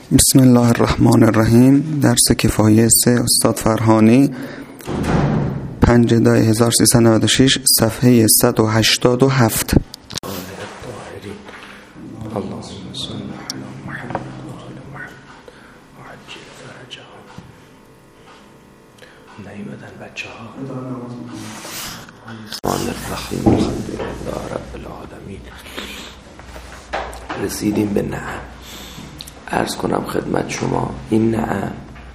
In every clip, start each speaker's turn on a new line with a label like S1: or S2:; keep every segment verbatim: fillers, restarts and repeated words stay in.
S1: بسم الله الرحمن الرحیم. درس کفایه سه استاد فرهانی، پنج دای هزار و سیصد و نود و شش، صفحه صد و هشتاد و هفت.
S2: نیومدن بچه ها. الرحمن الرحیم الحمدلله رب العالمین. رسیدیم به نعم. عرض کنم خدمت شما این نعم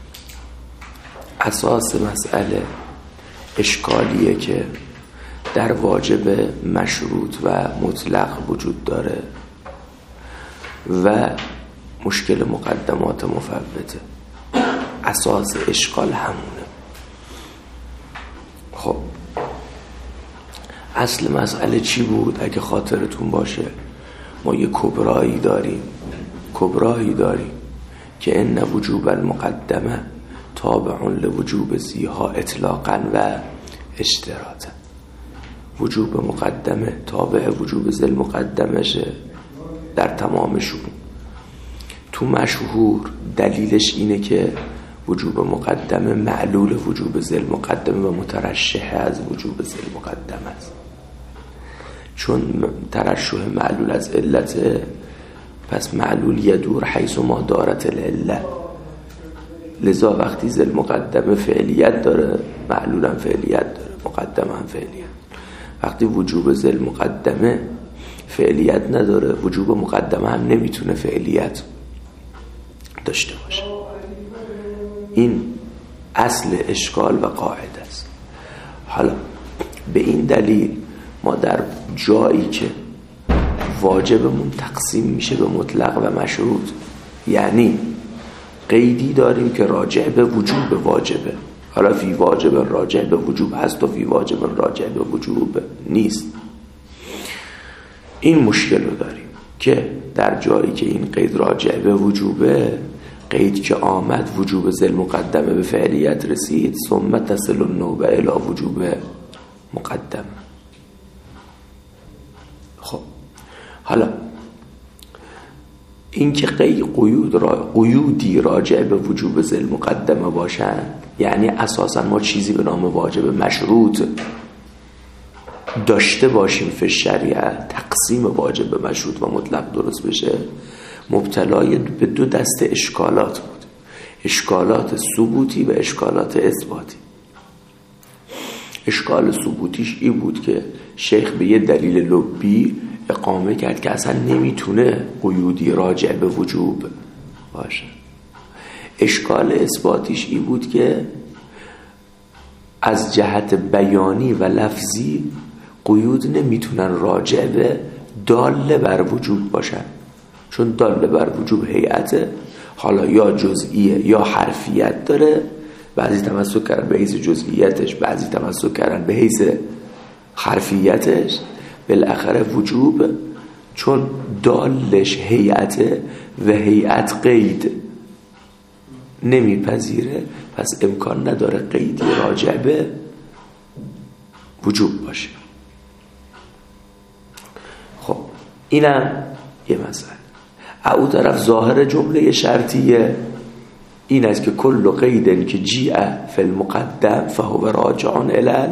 S2: اساس مسئله اشکالیه که در واجب مشروط و مطلق وجود داره و مشکل مقدمات مفوته. اساس اشکال همونه. خب اصل مسئله چی بود؟ اگه خاطرتون باشه ما یه کبرایی داریم کبرایی داریم که ان وجوب المقدمه تابع لوجوب زیها اطلاقا و اشتراطا. وجوب مقدمه تابع وجوب ذی المقدمشه در تمام شون. تو مشهور دلیلش اینه که وجوب مقدمه معلول وجوب ذی المقدمه و مترشح از وجوب ذی المقدمه است. چون ترشح معلول از علت، پس معلول یدور حیث ما دارت العله. لذا وقتی ذی المقدمه فعلیت داره معلول هم فعلیت داره، مقدمه هم فعلیت. وقتی وجوب ذی المقدمه فعلیت نداره وجوب مقدمه هم نمیتونه فعلیت داشته باشه. این اصل اشکال و قاعده است. حالا به این دلیل ما در جایی که واجبمون تقسیم میشه به مطلق و مشروط، یعنی قیدی داریم که راجع به وجوب واجبه، حالا فی واجب راجع به وجوب هست و فی واجب راجع به وجوب نیست. این مشکل رو داریم که در جایی که این قید راجع به وجوبه، قید که آمد وجوب ذی المقدمه به فعلیت رسید، ثم تصل النوبه الی وجوب مقدم. خب حالا این که قید قیود را قیودی راجع به وجوب ذی المقدمه باشن، یعنی اساسا ما چیزی به نام واجب مشروط داشته باشیم فی شریعت، تقسیم واجب به مشروط و مطلق درست بشه، مبتلای به دو دست اشکالات بود: اشکالات ثبوتی و اشکالات اثباتی. اشکال ثبوتیش این بود که شیخ به یه دلیل لبی اقامه کرد که اصلا نمیتونه قیودی راجع به وجوب باشه. اشکال اثباتیش این بود که از جهت بیانی و لفظی قیود نمیتونن راجع به دال بر وجوب باشن، چون دال بر وجوب هیئته، حالا یا جزئیه یا حرفیت داره. بعضی تمسک کردن به حیث جزئیتش، بعضی تمسک کردن به حیث حرفیتش. بالاخره وجوب چون دالش هیئته و هیئت قید نمیپذیره، پس امکان نداره قیدی راجع به وجوب باشه. خب اینم یه مسئله. او طرف ظاهر جمله شرطیه این است که کل قید که جیء فی المقدم فهو راجع الی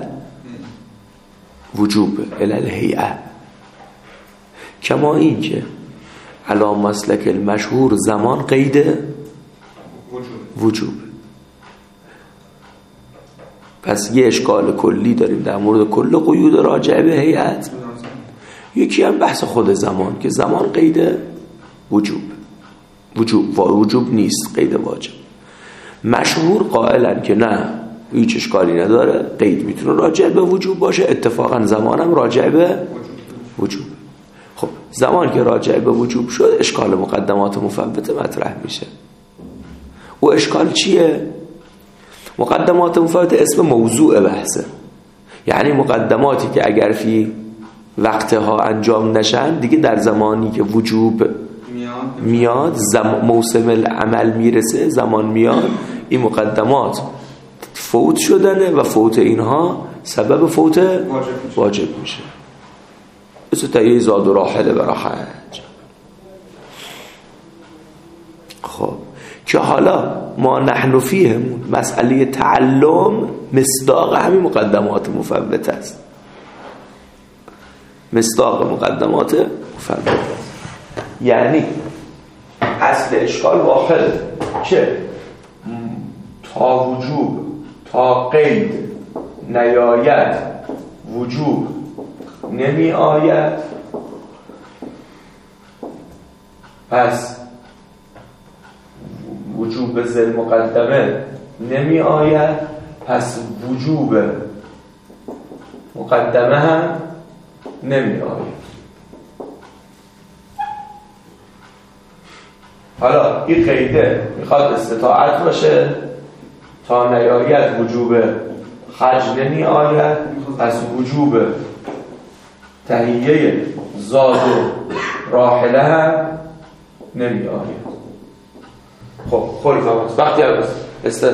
S2: وجوب الی الهیئه، کما این که علی مسلک المشهور زمان قید وجوب. پس یه اشکال کلی داریم در مورد کل قیود راجع به هیئت. یکی هم بحث خود زمان که زمان قید وجوب وجوب و وجوب نیست، قید واجب. مشهور قائلن که نه، هیچ اشکالی نداره، قید میتونه راجع به وجوب باشه، اتفاقا زمانم راجع به وجوب. خب زمان که راجع به وجوب شد اشکال مقدمات مفوته مطرح میشه. و اشکال چیه؟ مقدمات مفوته اسم موضوع بحثه، یعنی مقدماتی که اگر فی وقتها انجام نشن دیگه در زمانی که وجوب میاد زم... موسم العمل میرسه، زمان میاد، این مقدمات فوت شدنه و فوت اینها سبب فوت واجب, واجب میشه. مثل تهیه زاد و راحله برای حج. خب که حالا ما نحن فیهمون مسئله تعلم مصداق همین مقدمات مفوته است، مصداق مقدمات مفوته است. یعنی اصل اشکال واحد که تا وجوب تا قید نیاید وجوب نمی آید، پس وجوب ذل مقدمه نمی آید، پس وجوب مقدمه هم نمی آید. حالا این قیده میخواد استطاعت باشه، تا نیاید وجوب خرج نمی آید، پس وجوب تهیه زاد و راحله هم نمی آید. خب خوری فهمت وقتی است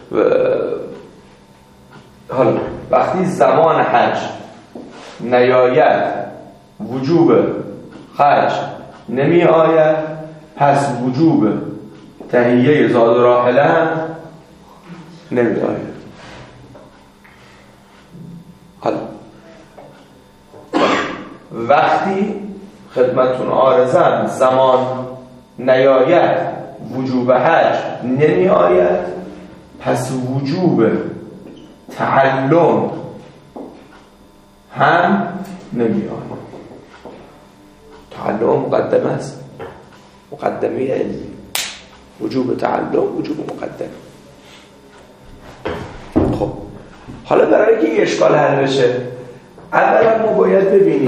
S2: حالا وقتی زمان حج نیاید وجوب خرج نمی آید، پس وجوب تهیه زاد و راحله هم نمی آید. حالا وقتی خدمتون عارضم زمان نیاید وجوب حج نمی آید، پس وجوب تعلم هم نمی آید. تعلم مقدمه است، مقدمه علمی. وجوب تعلم وجوب مقدمه. خب حالا برای که این اشکال حل بشه، اولا ما باید ببینیم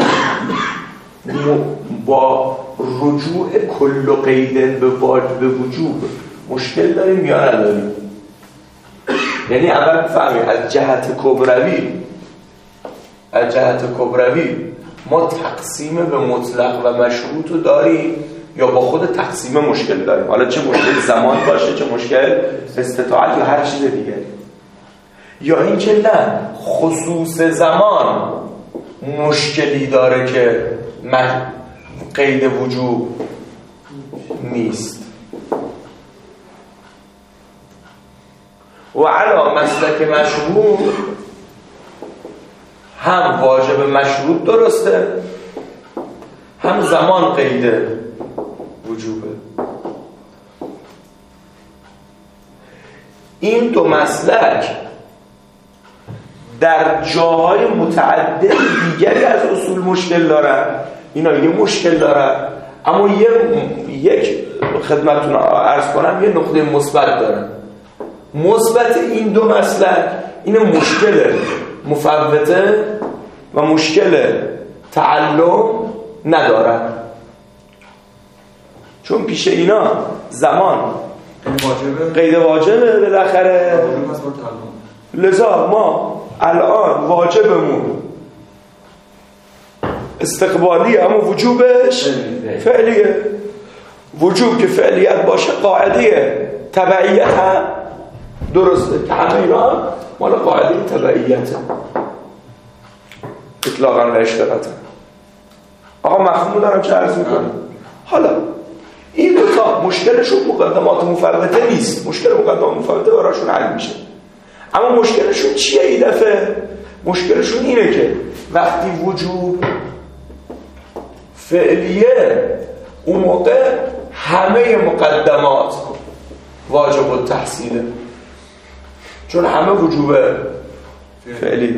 S2: با رجوع کل و قیدن به واجب وجوب مشکل داریم یا نداریم. یعنی اول بفهمیم از جهت کبروی از جهت کبروی ما تقسیم به مطلق و مشروط رو داریم یا با خود تقسیم مشکل داریم. حالا چه مشکل زمان باشه، چه مشکل استطاعت یا هر چیز دیگه، یا این که نه خصوص زمان مشکلی داره که من قید وجوب نیست. و علا مسلک مشروط هم واجب مشروط درسته، هم زمان قید وجوبه. این دو مسلک در جاهای متعدد دیگری از اصول مشکل دارن. اینا یه مشکل دارن، اما یه یک خدمتتون عرض کنم یه نقطه مثبت دارن. مثبت این دو مسلک این مشکل مفوته و مشکل تعلم ندارن، چون پیش اینا زمان قید واجبه بالاخره. لذا ما الان واجبمون استقبالیه، اما وجوبش فعلیه. وجوب که فعلیت باشه قاعده تبعیت هم درسته که همه اینا مال قاعده تبعیت اطلاقا و اشتراطا. آقا مفهوم دارم چه عرض میکنم. حالا این دو تا مشکلشون مقدمات مفوته نیست، مشکل مقدمات مفوته براشون حل میشه. اما مشکلشون چیه این دفعه؟ مشکلشون اینه که وقتی وجوب فعلیه اون موقع همه مقدمات واجب التحصیله، چون همه وجوب فعلیه.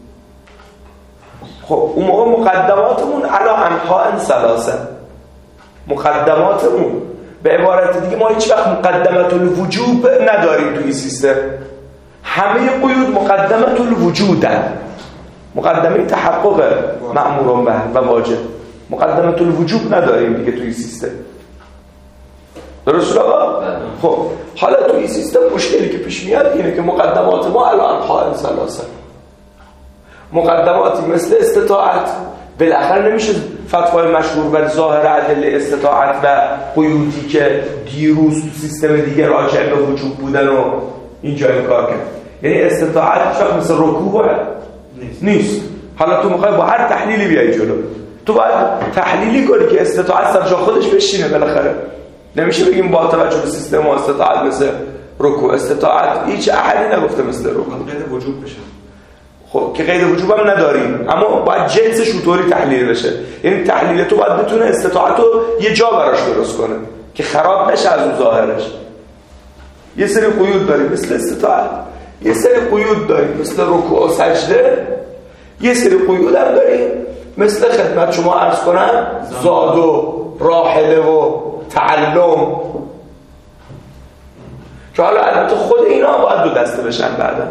S2: خب اون موقع مقدماتمون علا انحاء ثلاثه، مقدماتمون به عبارت دیگه ما هیچ وقت مقدمت الوجوب نداریم توی سیستم. همه قیود مقدمت الوجودن، مقدمه تحقق مأمور به و واجب. مقدمت الوجوب نداریم دیگه توی سیستم. درست آقا؟ خب حالا توی سیستم مشکلی که پیش میاد اینه که مقدمات ما الان انحاء ثلاثه. مقدماتی مثل استطاعت بالاخره نمیشه فتوای مشهور بر ظاهر ادله استطاعت و قیودی که دیروز تو سیستم دیگه راجع به وجوب بودن و اینجا این کار کرد. یعنی استطاعت شاید مثل رکوع نیست. نیست. حالا تو میخوای با هر تحلیلی بیای جلو، تو باید تحلیلی کنی که استطاعت سر جا خودش بشینه بالاخره. نمیشه بگیم با توجه به سیستم و استطاعت مثل رکوع. استطاعت هیچ احدی نگفته مثل رکوع.
S3: قید وجوب بشه.
S2: خب که قید وجوب هم نداریم، اما باید جنسش اونطوری تحلیل بشه. یعنی تحلیل تو باید بتونه استطاعت رو یه جا براش درست کنه که خراب نشه از اون ظاهرش. یه سری قیود داریم مثل استطاعت، یه سری قیود داریم مثل رکوع و سجده، یه سری قیود هم داریم مثل خدمت شما عرض کنم زاد و راحله و تعلم، که حالا البته خود اینا باید دو دسته بشن. بعدا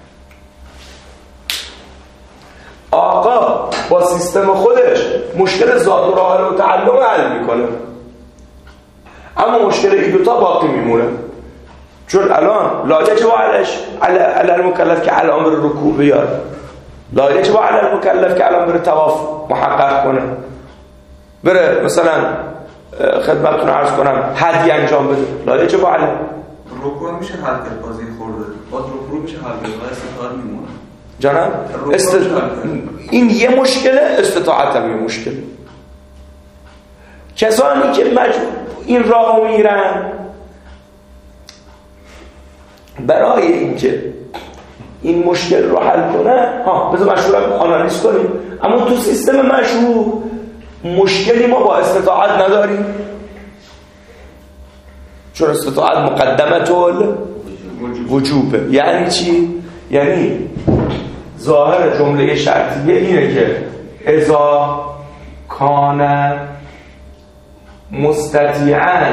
S2: آقا با سیستم خودش مشکل زاد و راحله و تعلم حل میکنه، اما مشکل این دوتا باقی میمونه. چون الان لا یجب علش علی المکلف که الان بر رکوع بیاره، لا یجب علی المکلف که الان بر طواف محقق کنه، بره مثلا خدمتتون عرض کنم هدی انجام بده، لا یجب علی.
S3: رکوع میشه حل کرد بازی خورده، باز رکوع میشه حل کرد و استطاعت میمونه.
S2: جانم است... این یه مشکله، استطاعت هم یه مشکل. کسانی که مجبور این راه میرن برای اینکه این مشکل رو حل کنه، ها بذار مشهورم آنالیز کنیم، اما تو سیستم مشهور مشکلی ما با استطاعت نداریم، چون استطاعت مقدمه وجوبه. یعنی چی؟ یعنی ظاهر جمله شرطیه اینه که اذا کان مستطیعاً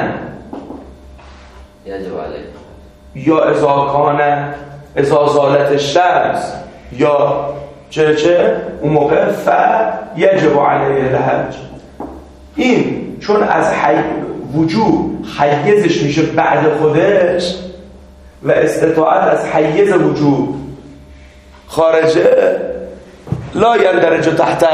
S4: یجب علیه،
S2: یا اذا کان اذا زالت الشمس، یا چه چه اون موقع ف یجب علیه الحج. این چون از حی... وجوب حیزش میشه بعد خودش و استطاعت از حیز وجوب خارجه، لا یندرج تحت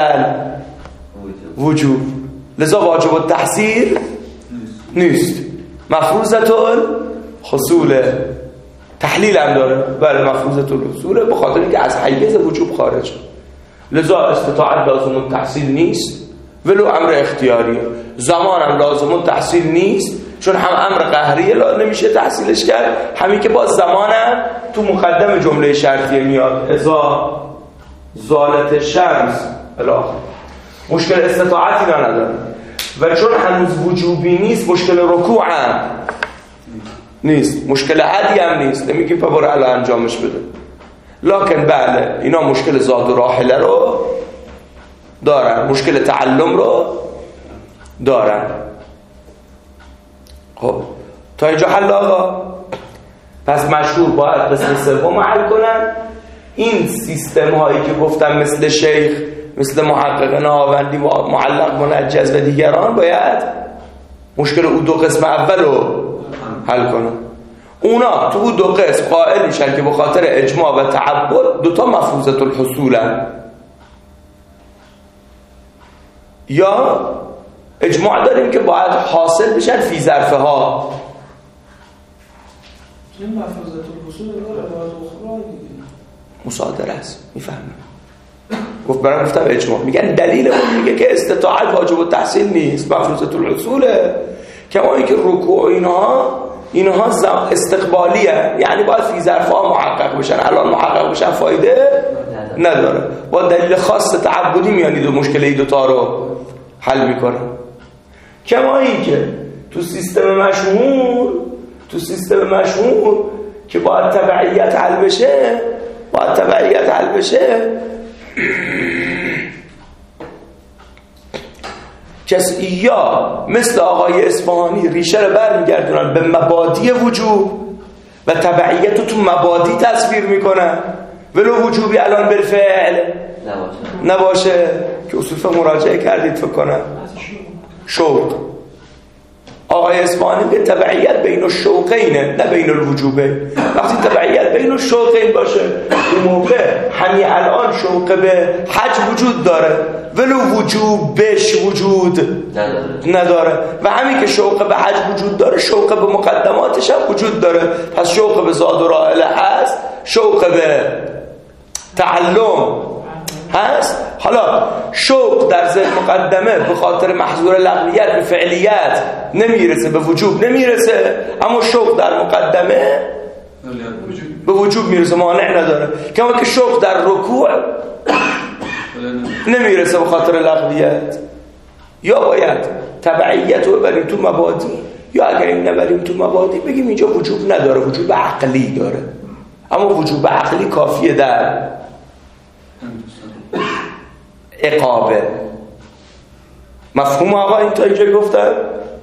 S2: وجوب، لذا واجب التحصیل نیست، مفروضة الحصول. تحلیل هم داره، بله مفروضة الحصول، به خاطر اینکه از حیز وجوب خارج، لذا استطاعت لازم التحصیل نیست ولو امر اختیاریه. زمان هم لازم التحصیل نیست چون هم امر قهریه نمیشه تحصیلش کرد، همین که با زمانم تو مقدم جمله شرطیه میاد اذا زالت الشمس الاخر. مشکل استطاعتی نداره و چون هنوز وجوبی نیست مشکل رکوع هم نیست، مشکل حدی هم نیست، نمیگیم پا برو الان انجامش بده. لکن بله اینا مشکل زاد و راحله رو دارن، مشکل تعلم رو دارن. خب تا اینجا حل آقا. پس مشهور باید قسم سوم حل کنن. این سیستم هایی که گفتم مثل شیخ، مثل محقق نهاوندی، معلق منجز و دیگران باید مشکل اون دو قسم اول رو حل کنن. اونا تو اون دو قسم قائل میشن که به خاطر اجماع و تعبد دوتا مفروضة الحصولن، یا اجماع داریم که باید حاصل بشن فی ظرفه ها.
S5: این مفروضة الحصول داره باید اخرى
S2: مصادره است، میفهمم. گفت برام گفتم اجماع، میگن دلیل اون میگه که استطاعت واجب التحصیل نیست، مفروضة الحصوله. کما اینکه رکوع اینها اینها استقبالیه، یعنی باید فی ظرفه ها محقق بشن، الان محقق بشن فایده نداره. با دلیل خاص تعبدی میانید و مشکل این دوتا رو حل میکنه. کما اینکه تو سیستم مشهور تو سیستم مشهور که باید تبعیت حل بشه، باید تبعیت حل بشه کسی یا مثل آقای اصفهانی ریشه رو برمیگردونن به مبادی وجوب و تبعیت رو تو مبادی تصویر میکنن، ولو وجوبی الان بالفعل نباشه, نباشه. که اصول مراجعه کردید فکر کنم شوق آقای اصفهانی به تبعیت بین الشوقینه نه بین الوجوبه. وقتی تبعیت بین الشوقین باشه اون موقع همین الان شوق به حج وجود داره ولو وجوبش وجود نداره و همین که شوق به حج وجود داره شوق به مقدماتش هم وجود داره. پس شوق به زاد و راحله هست، شوق به تعلم هست. حالا شوق در ذهن مقدمه به خاطر محظور لغویت به فعلیت نمیرسه، به وجوب نمیرسه، اما شوق در مقدمه به وجوب میرسه، مانع نداره. کما که شوق در رکوع نمیرسه به خاطر لغویت. یا باید تبعیت رو ببریم تو مبادی، یا اگر این نبریم تو مبادی بگیم اینجا وجوب نداره، وجوب عقلی داره. اما وجوب عقلی کافیه در اقابه. مفهوم آقا این تا اینجا گفتن؟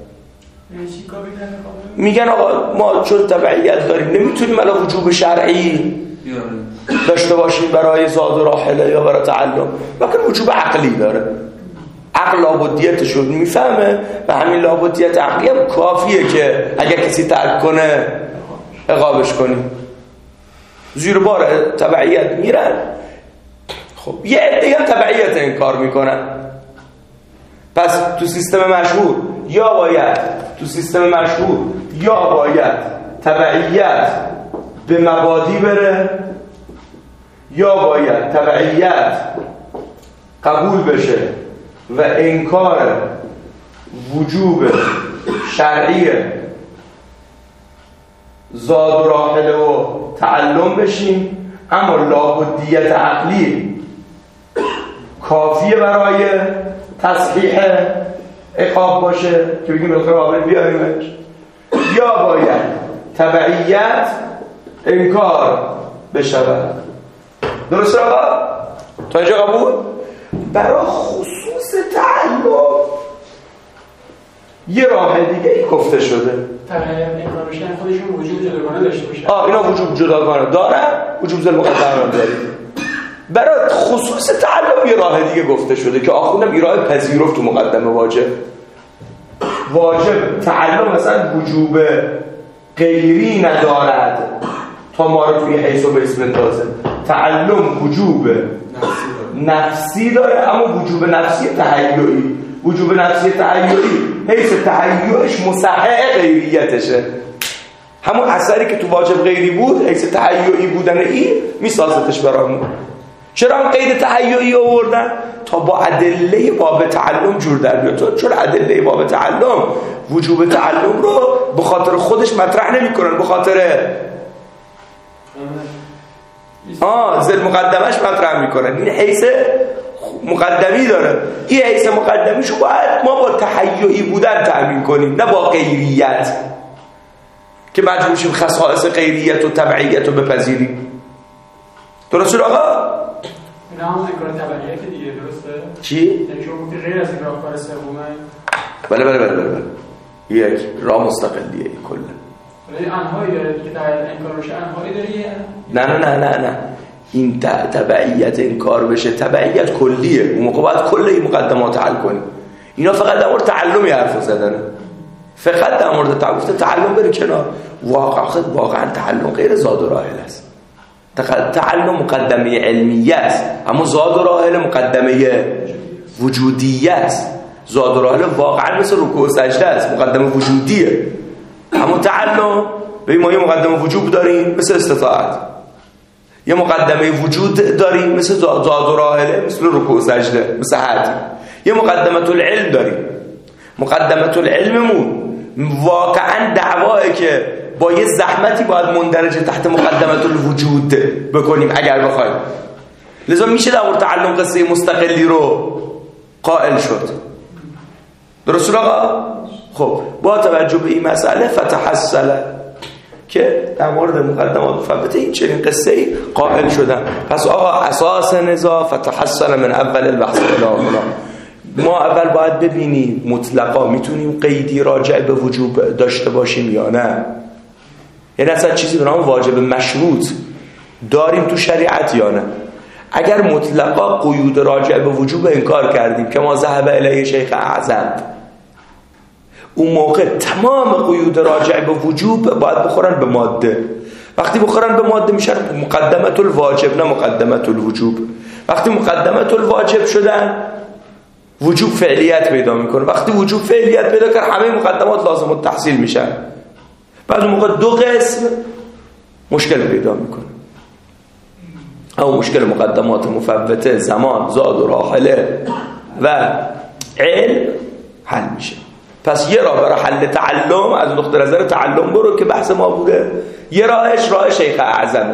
S2: میگن آقا ما چون تبعیت داریم نمیتونیم الان وجوب شرعی داشته باشیم برای زاد و راحله یا برای تعلم، لکن وجوب عقلی داره. عقل لابدیتش رو میفهمه و همین لابدیت عقلی هم کافیه که اگر کسی ترک کنه عقابش کنیم. زیر بار تبعیت میرن. خب یه عده هم تبعیت انکار میکنن. پس تو سیستم مشهور یا باید تو سیستم مشهور یا باید تبعیت به مبادی بره، یا باید تبعیت قبول بشه و انکار وجوب شرعی زاد و راحله و تعلم بشیم، اما لابدیت عقلی کافیه برای تصحیح عقاب باشه که بگیم بالاخره قابل بیاریمش، یا باید تبعیت انکار بشود. درسته آقا؟ تا اینجا قبول؟ برای خصوص تعلم یه راه دیگه ای گفته شده.
S5: تبعیت انکار بشن خودشون وجود جداگانه داشته باشه.
S2: آه اینا وجود جداگانه دارن، وجود ذل مقدمه داره. برای خصوص تعلم یه راه دیگه گفته شده که آخوندم ایراه پذیرفت تو مقدمه واجب. واجب تعلم مثلا وجوب غیری ندارد تا ما رو توی حیث و بیس بندازه. تعلم وجوب نفسی داره، اما وجوب نفسی تهیعی. وجوب نفسی تهیعی حیث تهیعش مصحح غیریتشه. همون اثری که تو واجب غیری بود حیث تهیعی بودن این میسازتش برامون. چرا هم قید تهیعی آوردن؟ تا با ادله باب تعلم جور در بیاد. چون ادله باب تعلم وجوب تعلم رو به خاطر خودش مطرح نمی‌کنن، به خاطر آه ذل مقدمش مطرح می‌کنن. این حیث مقدمی داره. این حیث مقدمیشو باید ما با تهیعی بودن تأمین کنیم، نه با غیریت که مجبور شیم خصائص غیریت و تبعیت رو بپذیریم. درست شد آقا؟
S5: اینا هم انکار تبعیت دیگه، درسته؟
S2: چی؟
S5: یعنی شما گفتی غیر از این راهکار سومه؟
S2: بله بله بله بله یک راه مستقلیه این کلا.
S5: ولی انهایی داره که تبعیت انکار بشه، انهایی داره؟
S2: نه نه نه نه نه این تبعیت انکار بشه تبعیت کلیه. اون موقع باید کل این مقدمات حل کنیم. اینا فقط در مورد تعلمی حرف زدنه، فقط در مورد تعلم. تعلم بره کنار. واقعا واقعا تعلم غیر زاد و راحله است. تعلم مقدمه علمیه است، اما زاد و راحله مقدمه وجودیه است. زاد و راحله واقعا مثل رکوع و سجده است، مقدمه وجودیه. اما تعلم ببین ما یه مقدمه وجوب داریم مثل استطاعت، یه مقدمه وجود داریم مثل زاد و راحله، مثل رکوع و سجده، مثل حد. یه مقدمه العلم داریم. مقدمه العلممون واقعا دعواه که با یه زحمتی باید مندرجه تحت مقدمه الوجود بکنیم اگر بخوایم. لذا میشه در مورد تعلم قصه مستقلی رو قائل شد. درست آقا؟ خب با توجه به این مسئله فتحصل که در مورد مقدمات فهمته این چنین قصه ای قائل شدن. پس آقا اساس نزاع فتحصل من اول البحث الی هنا. ما اول باید ببینیم مطلقا میتونیم قیدی راجع به وجوب داشته باشیم یا نه. یعنی اصلا چیزی به نام واجب مشروط داریم تو شریعت یا نه. اگر مطلقا قیود راجع به وجوب انکار کردیم که ما ذهب الیه شیخ اعظم، اون موقع تمام قیود راجع به وجوب باید بخورن به ماده. وقتی بخورن به ماده میشن مقدمه الواجب نه مقدمه الوجوب. وقتی مقدمه الواجب شدن وجوب فعلیت پیدا میکنه. وقتی وجوب فعلیت پیدا کنه همه مقدمات لازم التحصیل میشن. بعد اون موقع دو قسم مشکل پیدا میکنه. او مشکل مقدمات مفوته، زمان، زاد و راحله و علم حل میشه. پس یه راه برای حل تعلم از نقطه نظر تعلم برو که بحث ما بوده، یه راهش راه شیخ اعظم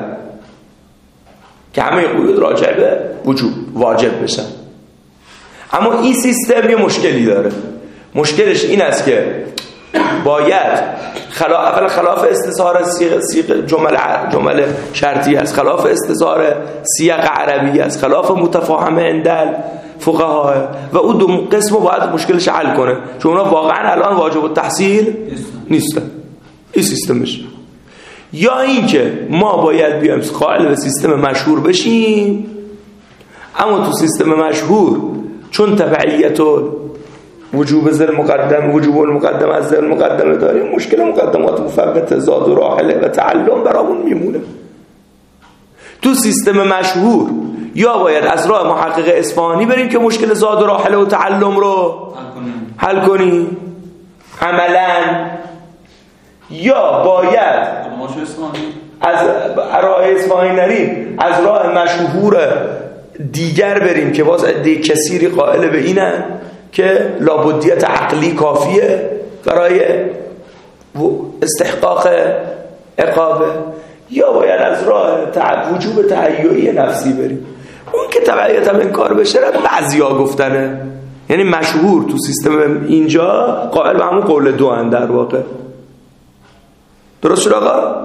S2: که همه قیود راجع به وجوب واجب بشن. اما این سیستم یه مشکلی داره. مشکلش این است که باید خلاف اول خلاف استظهار سیغ سیغ جمل جمل شرطی است، خلاف استظهار سیاق عربی است، خلاف متفاهم عند فقها و اون دو قسمو باید مشکلش حل کنه، چون اونا واقعا الان واجب التحصیل نیستن. این سیستمش. یا اینکه ما باید بیایم قائل به سیستم مشهور بشیم، اما تو سیستم مشهور چون تبعیت و وجوب ذل مقدم وجوب المقدم از ذل مقدمه داریم، مشکل مقدمات مفوت زاد و راحله و تعلم برامون میمونه. تو سیستم مشهور یا باید از راه محقق اصفهانی بریم که مشکل زاد و راحله و تعلم رو حل کنیم عملا، یا باید از راه اصفهانی نریم از راه مشهور دیگر بریم که باز عده کثیری قائل به اینن که لابدیت عقلی کافیه برای استحقاق عقابه، یا باید از راه وجوب تهیعی نفسی بریم. اون که تبعیت هم انکار بشه را بعضیا گفتنه، یعنی مشهور تو سیستم اینجا قائل به همون قول دو هن در واقع. درست شد آقا؟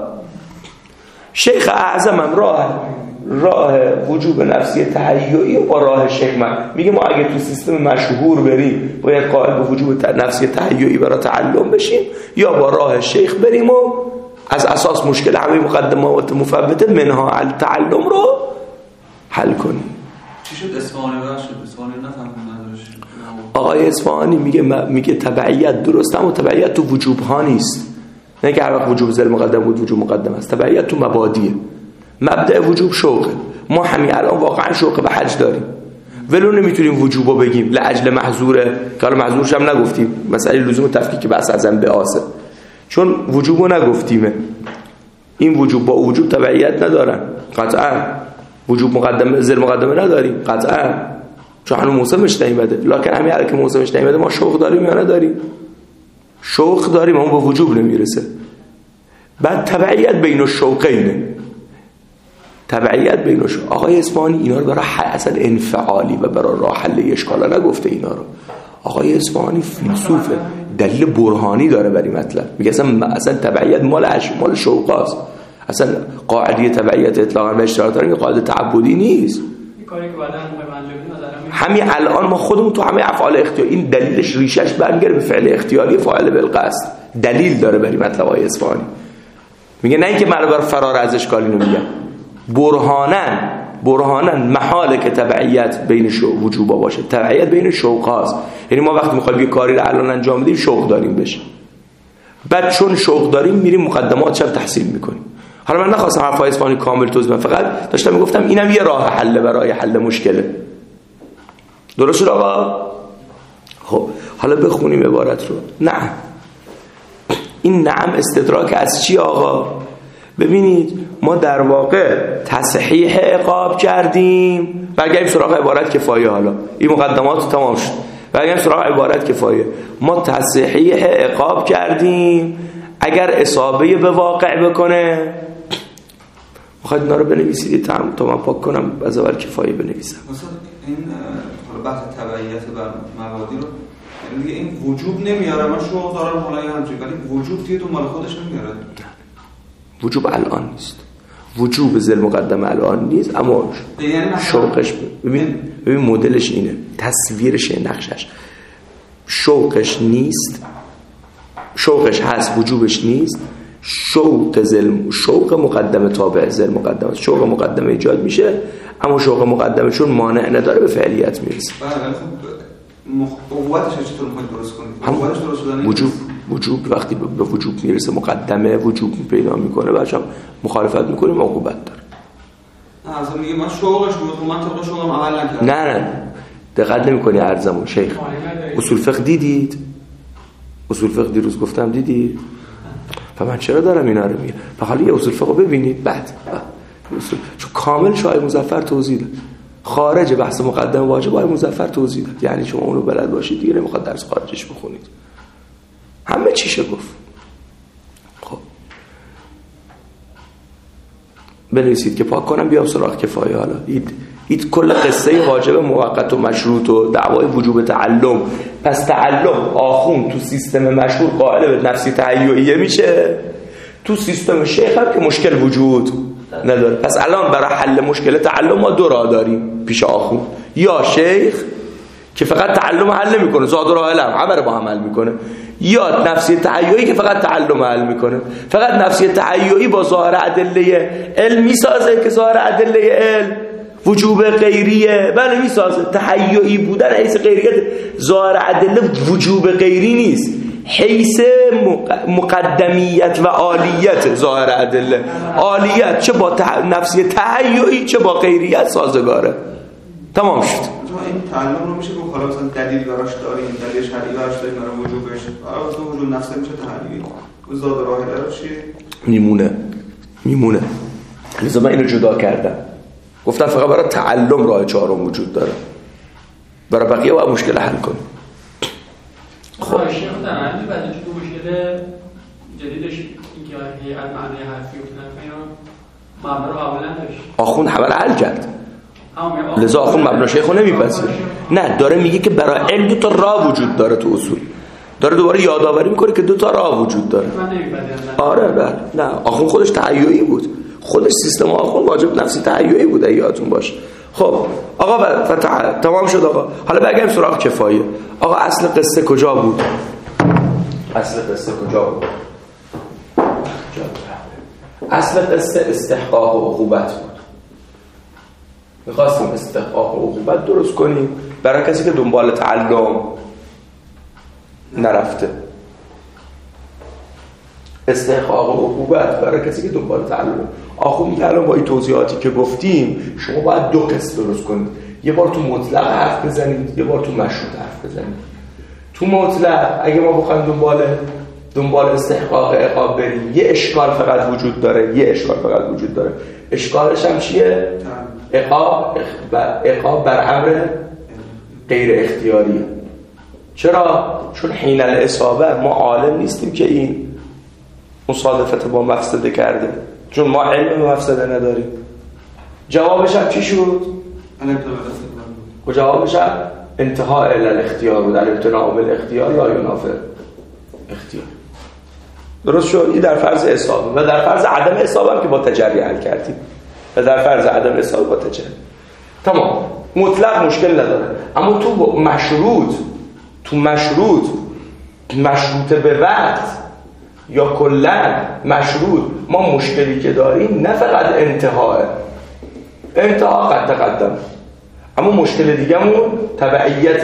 S2: شیخ اعظم هم راه راه وجوب نفسی تهیعی و راه شیخ من میگه ما اگه تو سیستم مشهور بریم باید قائل به وجوب نفسی تهیعی برای تعلم بشیم، یا با راه شیخ بریم و از اساس مشکل همه مقدمات مفوته منها تعلم رو حل کنیم.
S3: چی شد اصفهانی برای شد؟ اصفهانی نفهمم ندارش.
S2: آقای اصفهانی میگه میگه تبعیت درسته، اما تبعیت تو وجوب ها نیست. نه که هر وقت وجوب ذل مقدم بود وجوب مقدم است. تبعیت تو مبادیه. مبدأ وجوب شوقه. ما همین الان واقعا شوق به حج داریم، ولو نمیتونیم وجوبو بگیم لاجل محظوره، که حالا محظورش هم نگفتیم، مسئله لزوم تفکیک بحث ازم به آسه، چون وجوبو نگفتیم. این وجوب با وجوب تبعیت ندارن قطعا، وجوب مقدمه ذل مقدمه نداریم قطعا، چون هنوز موسمش نیومده. لکن همین الان که موسمش نیومده ما شوق داریم یا نداریم؟ شوق داریم، اما با وجوب نمیرسه. بعد تبعیت بین الشوقینه، تبعیت بین الشوق. آقای اصفهانی اینا رو برای اصلا انفعالی و برای راه حل اشکالا نگفته. اینا رو آقای اصفهانی فیلسوفه، دلیل برهانی داره برای مطلب. میگه اصلا اصلا تبعیت مال اش مال شوقاست، اصلا قاعده تبعیت اطلاقا به اشتراط داره که قاعده تعبدی نیست.
S5: کاری که بعداً مهم
S2: همین الان ما خودمون تو همه افعال اختیاری، این دلیلش ریشش برمیگره به فعل اختیاری فاعل بالقصد، دلیل داره برای مطلب آقای اصفهانی. میگه نه اینکه من بر فرار از اشکال اینو میگم، برهانن برهانن محاله که تبعیت بین شو وجوبا باشه، تبعیت بین شوق هاست. یعنی ما وقتی میخوایم یه کاری رو الان انجام بدیم شوق داریم بشه، بعد چون شوق داریم میریم مقدماتش هم تحصیل میکنیم. حالا من نخواستم حرفای اصفهانی کامل توضیح بدم، فقط داشتم میگفتم اینم یه راه حل برای حل مشکله. درست شد آقا؟ خب حالا بخونیم عبارت رو. نه این نعم استدراک از چی آقا؟ ببینید ما در واقع تصحیح عقاب کردیم. برگردیم سراغ عبارت کفایه. حالا این مقدمات تمام شد، برگردیم سراغ عبارت کفایه. ما تصحیح عقاب کردیم اگر اصابه به واقع بکنه. میخواید اینا رو بنویسید تا تا من پاک کنم از اول کفایه بنویسم.
S3: مثلا این بحث تبعیت بر مبادی رو میگه این وجوب نمیاره، من شوق دارم حالا این همچین، ولی وجوب دیگه تو مال خودش نمیاره.
S2: وجوب الان نیست، وجوب ذل مقدمه الان نیست، اما شوقش ببین ببین مدلش اینه، تصویرش نقشش شوقش نیست، شوقش هست وجوبش نیست. شوق ذل شوق مقدمه تابع ذل مقدمه، شوق مقدمه ایجاد میشه اما شوق مقدمه چون مانع نداره به فعلیت میرسه.
S3: بله خب قوتش چطور میخواید درست کنید؟ قوتش درست شدن
S2: وجوب وجوب وقتی به وجوب میرسه مقدمه وجوب پیدا میکنه، بچه‌ها مخالفت میکنیم عقوبت داره.
S3: نه اصلا میگه من شوقش بود، من طبق شوقم عمل نکردم.
S2: نه نه دقت نمیکنی عرضمون شیخ. اصول فقه دیدید؟ اصول فقه دیروز گفتم دیدید؟ و من چرا دارم اینا رو میگم؟ حالا یه اصول فقه ببینید بعد چون کامل شاه مظفر توضیح داد. خارج بحث مقدمه واجب آقای مظفر توضیح داد، یعنی شما اونو بلد باشید دیگه نمیخواد درس خارجش بخونید، همه چیشه گفت. خب بنویسید که پاک کنم بیام سراغ کفایه. حالا اید اید کل قصه واجب موقت و مشروط و دعوای وجوب تعلم. پس تعلم آخون تو سیستم مشهور قائل به نفسی تهیئیه میشه، تو سیستم شیخ هم که مشکل وجود نداره. پس الان برای حل مشکل تعلم ما دو راه داریم پیش آخون، یا شیخ که فقط تعلم حل میکنه، زاد و راحل هم همه رو با هم حل میکنه، یا نفسی تهیئی که فقط تعلم حل میکنه. فقط نفسی تهیئی با ظاهر ادله علم میسازه که ظاهر ادله علم وجوب غیریه، بله میسازه. تهیئی بودن حیث غیریت ظاهر ادله وجوب غیری نیست، حیث مقدمیت و عالیت ظاهر ادله. عالیت چه با نفسی تهیئی چه با غیریت سازگاره. تمام شد.
S3: این تعلم رو میشه که حالا مثلا دلیل براش داریم، دلیل شرعی براش داریم، برای وجوبش برای مثلا وجود نفس میشه تهیئی. زاد راه رو چی
S2: میمونه میمونه لذا من اینو جدا کردم، گفتم فقط برای تعلم راه چهارم وجود داره، برای بقیه باید مشکل حل کنیم.
S5: خب شیخ تنعلی بعد از تو مشکل جدیدش اینکه هیئت معنی حرفی گفتن اینا مبنا رو قبول نداشت،
S2: آخوند همه رو حل کرد، لذا آخوند مبنا شیخو نمیپذیره. نه داره میگه که برای علم دو تا راه وجود داره، تو اصول داره دوباره یادآوری میکنه که دو تا راه وجود داره.
S5: من نمیپذیرم.
S2: آره بله. نه آخوند خودش تهیئی بود، خودش سیستم آخوند واجب نفسی تهیئی بود اگه یادتون باشه. خب آقا فتح تمام شد. آقا حالا برگردیم سراغ کفایه. آقا اصل قصه کجا بود؟ اصل قصه کجا بود؟ اصل قصه استحقاق و عقوبت بود. میخواستیم استحقاق و عقوبت درست کنیم برای کسی که دنبال تعلم نرفته، استحقاق و عقوبت برای کسی که دنبال تعلم. آخوند میگه الان با این توضیحاتی که گفتیم شما باید دو قسم درست کنید، یه بار تو مطلق حرف بزنید، یه بار تو مشروط حرف بزنید. تو مطلق اگه ما بخوایم دنبال دنبال استحقاق عقاب بریم، یه اشکال فقط وجود داره، یه اشکال فقط وجود داره. اشکالش هم چیه؟ عقاب عقاب بر امر غیر اختیاریه. چرا؟ چون حین الاصابه ما عالم نیستیم که این مصادفت با مفسده کرده، چون ما علم مفسده نداریم. جوابش هم چی شد؟ و جوابش هم انتهای الاختیار بود. در ابتناء بالاختیار لا ینافی اختیار. درست شد؟ این در فرض اصابه. و در فرض عدم اصابه هم که با تجری حل کردیم، و در فرض عدم اصابه با تجری. تمام. مطلق مشکل نداره. اما تو مشروط تو مشروط مشروط به وقت یا کلا مشروط ما مشکلی که داریم نه فقط انتهای انتها قد تقدم، اما مشکل دیگه‌مون تبعیت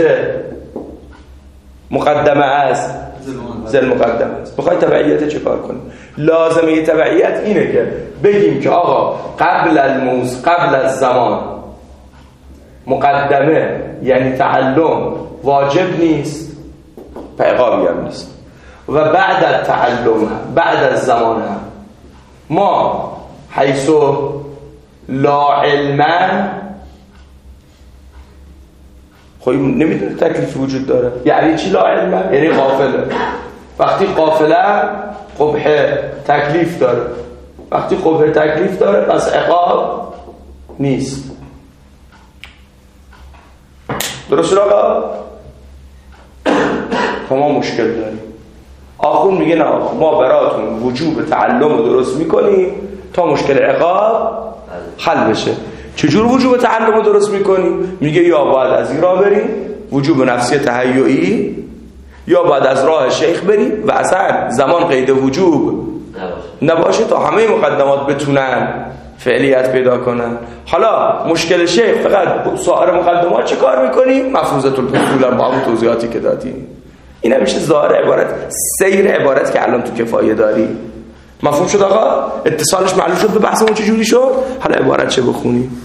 S2: مقدمه است زل مقدمه است. میخوای تبعیت چه کار کنیم؟ لازمه تبعیت اینه که بگیم که آقا قبل الموز قبل از زمان مقدمه یعنی تعلم واجب نیست و عقابی هم نیست، و بعد از تعلم بعد از زمان هم ما حیث لا علم خب نمیدونه تکلیف وجود داره. یعنی چی لا علم؟ یعنی غافله. وقتی غافله قبح تکلیف داره، وقتی قبح تکلیف داره پس عقاب نیست. درست شد آقا؟ ما مشکل داریم. آخوند میگه نه ما براتون وجوب تعلم رو درست میکنیم تا مشکل عقاب حل بشه. چجور وجوب تعلم رو درست میکنیم؟ میگه یا باید از این راه بریم وجوب نفسی تهیئی، یا باید از راه شیخ بریم و اصلا زمان قید وجوب نباشه, نباشه تا همه مقدمات بتونن فعلیت پیدا کنن. حالا مشکل شیخ فقط سایر مقدمات چه کار میکنیم؟ مفروضه الاصول با همون توضیحاتی که دادیم. این همیشه ظاهر عبارت سیر عبارت که الان تو کفایه داریم. مفهوم شد آقا؟ اتصالش معلوم شد به بحثمون چجوری شد؟ حالا عبارت چه بخونیم؟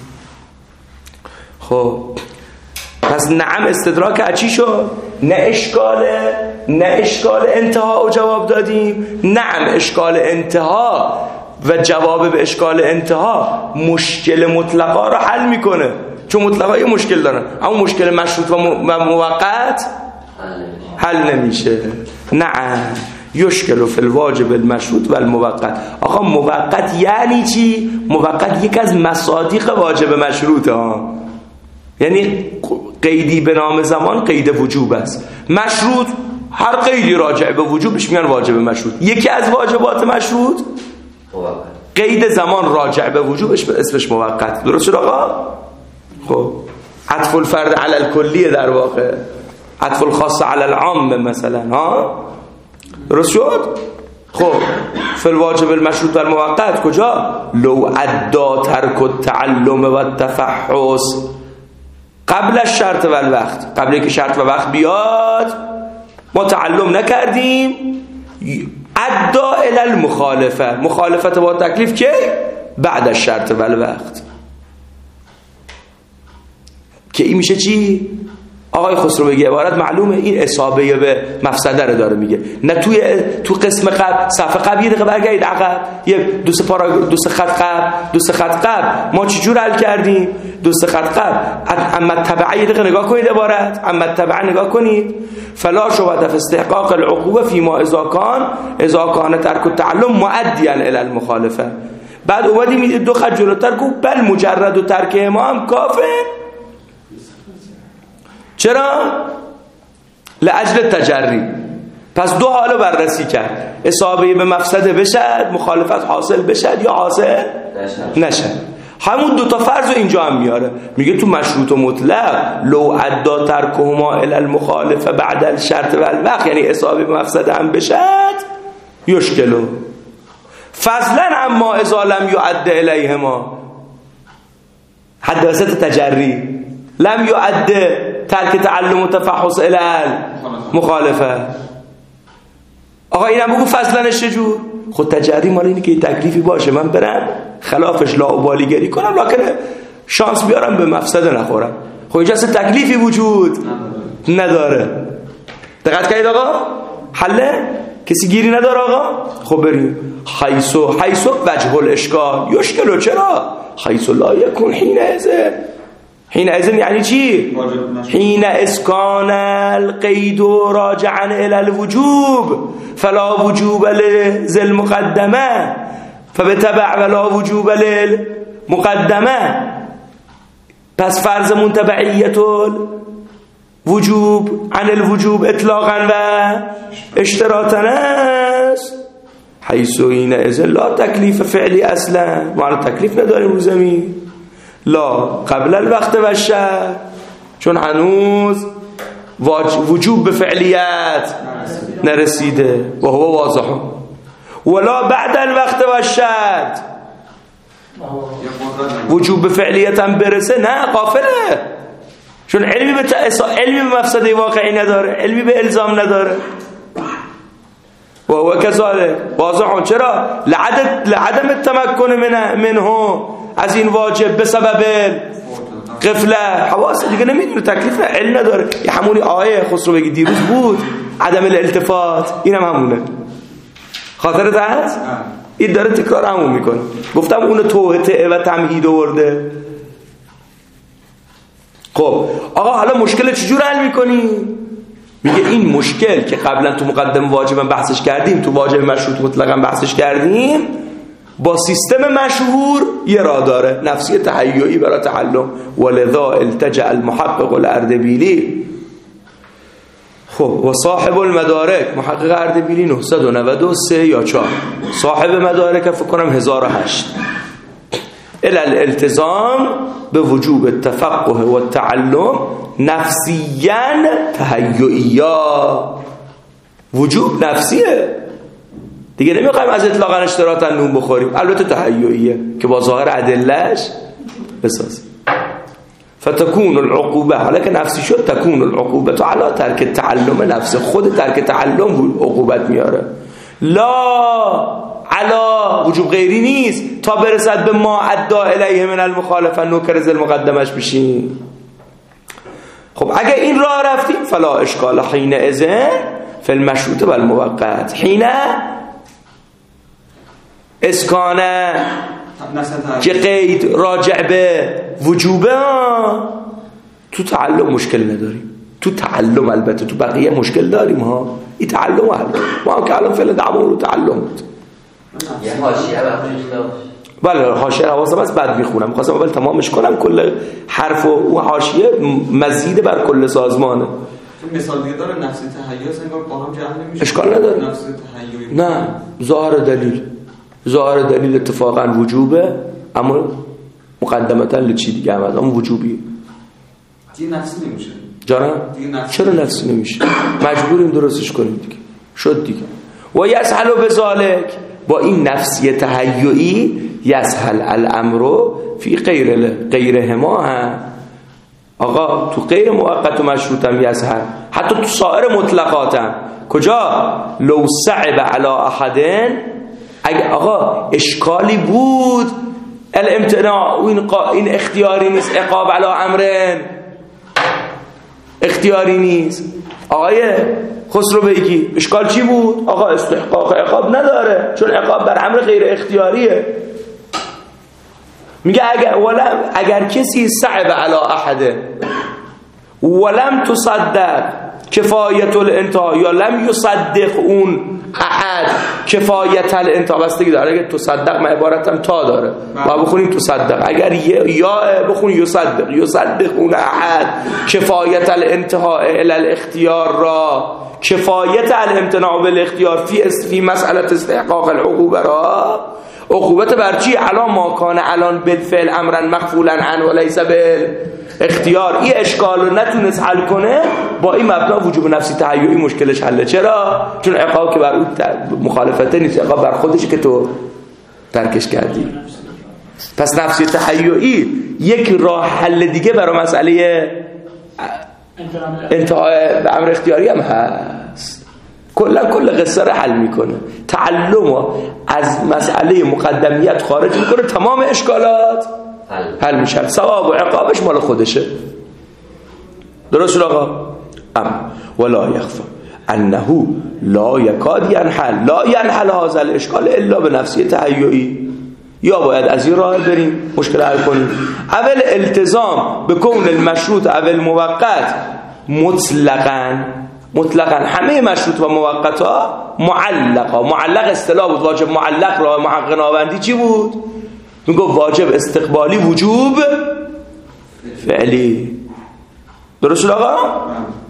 S2: خب پس نعم استدراک اچی شد؟ نه اشکال نه اشکال انتها و جواب دادیم. نعم اشکال انتها و جواب به اشکال انتها مشکل مطلقا رو حل میکنه، چون مطلقا یه مشکل دارن، اما مشکل مشروط و موقت حل نمیشه. نه یشکل فی الواجب المشروط و الموقت. آقا موقت یعنی چی؟ موقت یک از مصادیق واجب مشروطه ها، یعنی قیدی به نام زمان قید وجوب است. مشروط هر قیدی راجع به وجوبش میگن واجب مشروط. یکی از واجبات مشروط قید زمان راجع به وجوبش به اسمش موقت. درست شد آقا؟ خب عطف الفرد علی الکلیه، در واقع عطف الخاص علی العام مثلا، ها درست شد؟ خب فی الواجب المشروط و الموقت کجا؟ لو ادى ترک التعلم و التفحص قبل الشرط و الوقت، قبل که شرط و وقت بیاد ما تعلم نکردیم، ادى الی المخالفه، مخالفت با تکلیف که بعد الشرط و الوقت، که این میشه چی؟ آقای خسروی عبارت معلومه این اصابه به مفسده رو داره میگه. نه توی تو قسم قبل صفحه قبل یه دقیقه برگردید عقب، یه دو سه پارا دو سه خط قبل دو سه خط قبل ما چجور حل کردیم؟ دو سه خط قبل اما تبع یه دقیقه نگاه کنید عبارت، اما تبع نگاه کنید. فلا شبهه فی استحقاق العقوبه فيما اذا كان اذا كان ترک التعلم مؤديا الى المخالفه. بعد اومدیم دو خط جلوتر گفت بل مجرد و ترک ما هم کافه. چرا؟ لاجل تجری. پس دو حالو بررسی کرد، اصابه به مفسده بشد، مخالفت حاصل بشد یا حاصل نشد. همون دو تا فرض اینجا هم میاره، میگه تو مشروط و مطلق لو ادى ترکهما الی المخالفه بعد الشرط و الوقت، یعنی اصابه به مفسده هم بشد یشکلو فضلا اما اذا لم یؤد الیهما، حد وسط تجری لم یؤد ترک تعلم و تفحص الی مخالفه. آقا اینم بگو فضلنش چجور؟ خود تجری مال اینه که یه تکلیفی باشه من برم خلافش لاابالیگری کنم لکن شانس بیارم به مفسده نخورم. خب اینجا اصلا تکلیفی وجود نداره. دقت کنید آقا، حله کسی گیری نداره آقا. خب بریم حیثو حیثو وجه الاشکال یشکلو. چرا؟ حیثو لا یکون حین ازن. حین ازن یعنی چی؟ حین اسکان القید راجعا الى الوجوب فلا وجوب لذل مقدمه فبتبع ولا وجوب للمقدمه. پس فرض منتبعیت الوجوب عن الوجوب اطلاقا و اشتراطا است. حیث این ازن لا تکلیف فعلی اصلا، ما تکلیف نداریم رو زمین، لا قبل الوقت و الشرط، چون هنوز وجوب به فعلیت نرسیده و هو واضح، ولا بعد الوقت و الشرط وجوب به فعلیت هم برسه نه غافله، چون علمی به تأس... علمی به مفسده واقعی نداره، علمی به الزام نداره و هو کذالک واضح. چرا؟ لعدم لعدم التمکن من منه از این واجب به سبب غفله حواس دیگه نمیدونه، تکلیف نه، علم نداره. یه همونی آیه خسروی دیروز بود عدم الالتفات، اینم هم همونه. خاطرت هست؟ این داره تکرار همون میکنه. گفتم اون توهته و تمهید آورده. خب آقا حالا مشکل چجور حل میکنی؟ میگه این مشکل که قبلا تو مقدم واجبا بحثش کردیم، تو واجب مشروط مطلقا بحثش کردیم، با سیستم مشهور یه راه داره، نفسی تهیعی برای تعلم. ولذا التجأ المحقق الاردبیلی. خب و صاحب المدارک، محقق اردبیلی نهصد و نود و سه یا چهار، صاحب مدارک فکر کنم هزار و هشت، الالتزام به وجوب التفقه و التعلم نفسیاً تهیعیا. وجوب نفسیه دیگه، نمیخوایم از اطلاقاً اشتراطاً نون بخوریم، البته تهیعیه که با ظاهر ادله‌اش بسازیم. فتكون العقوبه، حالا که نفسی شد، تكون العقوبه علی ترک تعلم نفس، خود ترک تعلم عقوبت میاره، لا علا وجوب غیری نیست تا برسد به ما ادعا الیه من المخالفه نوکر ذل مقدمش بشین. خب اگه این راه رفتیم فلا اشکال حین اذن فی المشروط و الموقت. حین اسکانه که قید راجع به وجوبه، تو تعلم مشکل نداریم. تو تعلم البته تو بقیه مشکل داریم ها. این تعلم حل ما هم که الان فعلا دعوامون رو تعلم بود.
S4: یه حاشیه
S2: بله حاشیه حواسم هست بعد میخونم. می‌خواستم اول تمامش کنم. کل حرف و اون حاشیه مزید بر کل سازمانه.
S3: مثال دیگه داره نفس تهیّس انگار با هم جمع نمیشه.
S2: اشکال نداره.
S3: نفس تهیّ
S2: نه ظاهر دلیل ظاهر دلیل اتفاقا وجوبه، اما مقدمتا لچی دیگه هم اون وجوبی
S3: دیگه نفسی نمیشه.
S2: جانا چرا نفسی نمیشه؟ مجبوریم درستش کنیم دیگه. شد دیگه. و یسهل بذالک، با این نفسی تهیعی یسهل الامر فی غیر غیرهما هم. آقا تو غیر موقت و مشروط هم یسهل، حتی تو سایر مطلقات هم. کجا؟ لو صعب علی احدن، اگه آقا اشکالی بود الامتناع، این, قا... این اختیاری نیست. عقاب علی امرن اختیاری نیست. آقای خسرو بیگی اشکال چی بود؟ آقا استحقاق عقاب نداره چون عقاب بر امر غیر اختیاریه. میگه اگر ولم اگر کسی صعب علی احد ولم تصدق کفایت الانتها، یا لم یصدق اون احد کفایت الانتها، بستگی داره. اگه تصدق ما عبارتم تا داره ما بخونیم تصدق. اگر یا بخون یصدق یصدق اون احد کفایت الانتها الی الاختیار را، کفایت الامتناع بالاختیار فی فی مسئله استحقاق العقوبه را، عقوبت بر چی؟ الان ما کان الان بالفعل امرا مغفولا عنه ولیس بالاختیار. این اشکال رو نتونست حل کنه، با این مبنا وجوب نفسی تهیعی مشکلش حله. چرا؟ چون عقاب که بر اون مخالفته نیست، عقاب بر خودش که تو ترکش کردی. پس نفسی تهیعی یک راه حل دیگه برای مسئله انتهای به امر اختیاری هم هست. کلا کل قصه رو حل میکنه. تعلم از مسئله مقدمیت خارج میکنه، تمام اشکالات حل میشه. ثواب و عقابش مال خودشه. درست شد آقا؟ اما ولا یخفى انه لا یکاد ینحل لا ینحل هذا الاشکال الا به نفسی تهیعی. یا باید از این راه بریم مشکل حل کنیم. اول التزام به کون المشروط اول موقت مطلقاً مطلقاً همه مشروط و موقت ها معلقا. معلق اصطلاح بود. واجب معلق راه محقق ناوندی چی بود؟ میگه واجب استقبالی وجوب فعلی. درست شد آقا؟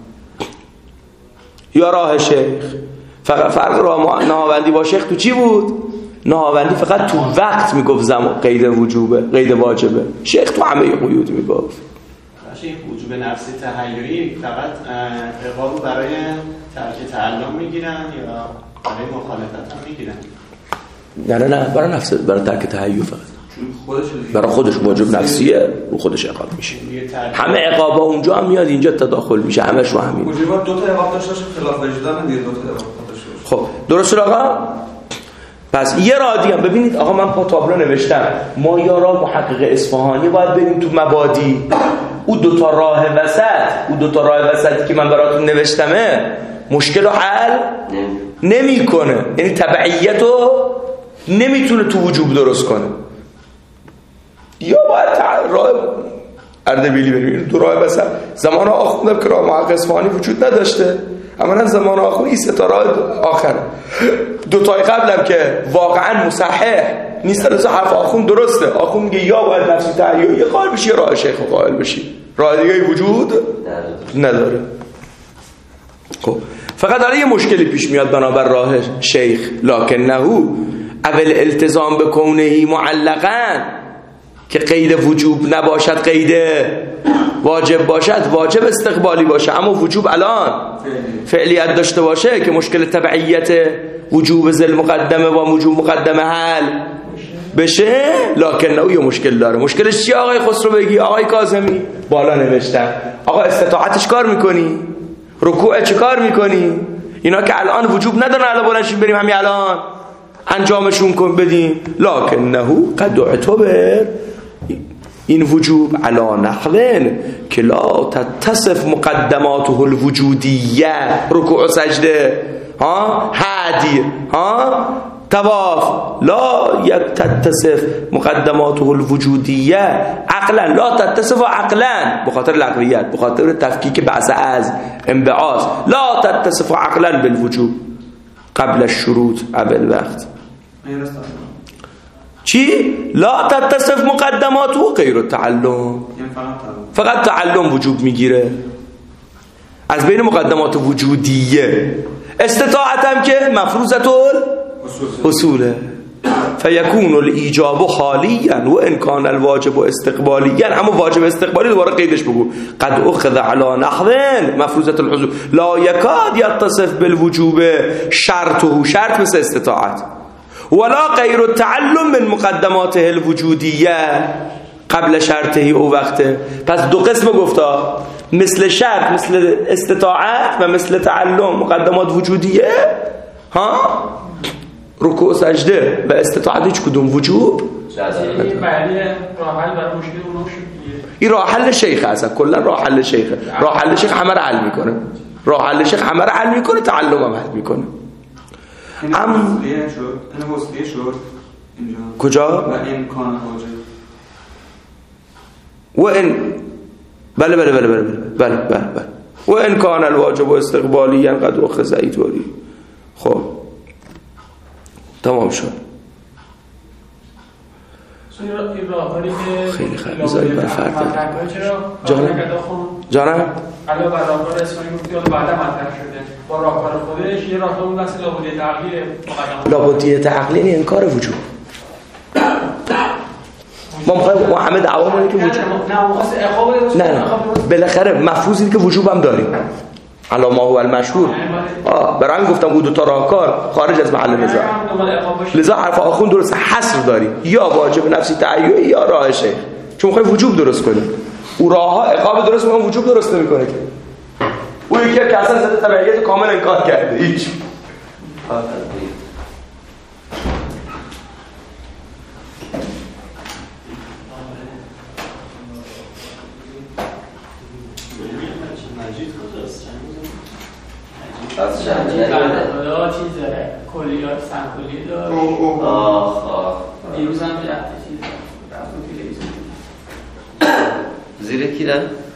S2: یا راه شیخ فرق راه ناوندی با شیخ تو چی بود؟ ناوندی فقط تو وقت میگفت زمان قید وجوبه قید واجبه. شیخ تو همه قیود میگفت.
S6: شیخ وجوب نفسی تهیعی فقط عقاب برای ترک تعلم میگیرن یا برای مخالفت هم میگیرن؟
S2: نه نه نه برای نفس برای ترک تهیع فقط. برای خودش واجب نفسیه، رو خودش عقاب میشه. همه عقابا اونجا هم میاد اینجا تداخل میشه، همش رو همین.
S3: وجوبات دو تا عقاب داشته خلاف وجدان دیگه دو تا عقاب داشته.
S2: خب درست شد آقا؟ پس یه راه دیگه ببینید آقا، من پا تابلو نوشتم ما یا راه محقق اصفهانی باید بریم تو مبادی. او دو تا راه وسط او دو تا راه وسطی که من براتون نوشتمه مشکل رو حل نمیکنه. یعنی تبعیت رو نمیتونه تو وجوب درست کنه. یا باید راه اردبیلی بریم دو راه وسط. زمان آخوندم که راه محقق اصفهانی وجود نداشته، اما نه زمان آخوند این سه تا راه آخر دو تای قبلم که واقعا مصحح نیست. از حرف آخوند درسته. آخوند میگه یا باید نفسی تهیعی قائل بشی یا راه شیخ قائل بشی، راه دیگه وجود نداره. خب فقط داره یه مشکلی پیش میاد بنابر راه شیخ، لکنه اول التزام به کونه معلقاً که قید وجوب نباشد قید واجب باشد، واجب استقبالی باشه اما وجوب الان فعلیت داشته باشه که مشکل تبعیت وجوب ذل مقدمه و وجوب مقدمه حل بشه. لکن او یه مشکل داره. مشکلش چیه آقای خسرو بیگی؟ آقای کاظمی بالا نوشتن. آقا استطاعتش کار میکنی؟ رکوع چه کار میکنی؟ اینا که الان وجوب ندارن الان بلنشیم بریم همین الان انجامشون کن بدیم. لکنه قد اعتبر این وجوب علا نحوین که لا تتصف مقدماته الوجودیه، رکوع و سجده ها هدی ها طواف لا تتصف مقدماته الوجودیه عقلا، لا تتصف عقلا بخاطر العقلیت، بخاطر تفکیک بعث از انبعاث، لا تتصف عقلا بالوجوب قبل الشروط اول وقت. چی؟ لا تتصف مقدماته غیر التعلم، فقط تعلم وجوب میگیره از بین مقدمات وجودیه. استطاعت هم که مفروضه اصوله. فیکون الایجاب خالیا و ان کان الواجب استقبالیا. اما واجب استقبالی دوباره قیدش بگو، قد اخذ على نحو مفروضه الحضور لا یکاد یتصف بالوجوب شرطه، شرط مثل استطاعت، ولا غیر التعلم من مقدماته الوجودیه قبل شرطه او وقته. پس دو قسم گفتا، مثل شرط مثل استطاعت و مثل تعلم مقدمات وجودیه. ها رکوع سجده و استطاعت هیچ کدوم وجوب این راه حل شیخ هست، کلا راه حل شیخ، راه حل شیخ همه رو حل میکنه، راه حل شیخ همه رو حل میکنه، تعلم هم حل میکنه. ام
S3: این وصلیه شد اینجا
S2: کجا؟
S3: و امکان واجب
S2: و ان بله بله بله بله بله بله بله و ان کان الواجب استقبالیا قد اخذ ایطوری. خب تمام شد. خیلی خیلی بذارید بر فرق جانم جانم
S5: علاوه بر راهکار اسلامی گفتی حالا بعدا مطرح شده با راهکار خودش یه راهکار اون بحث لابدیت عقلی مقدمات
S2: لابدیت عقلی یعنی انکار وجود. ما می‌خوایم ما همه دعوامون اینه که وجود نه نه بالاخره مفروضی که وجوب هم داریم علا ما هو المشهور. آه برای همین گفتم اون دو تا راهکار خارج از محل نزاع، لذا حرف آخوند درست حصر داریم، یا واجب نفسی تعیینی یا راه شیخ، چون می‌خوایم وجوب درست کنیم. او راه‌ها عقاب درست می‌کنه، وجوب درست نمی‌کنه که. او یکی که اصلا زده تبعیت کامل انکار کرده هیچ.
S4: از شنجه
S5: حالا چیز داره کلیات سنکلی داره.
S4: آخ آخ
S5: دیروز هم رفته چیز رفته تلویزیون
S4: زیر کی رفت؟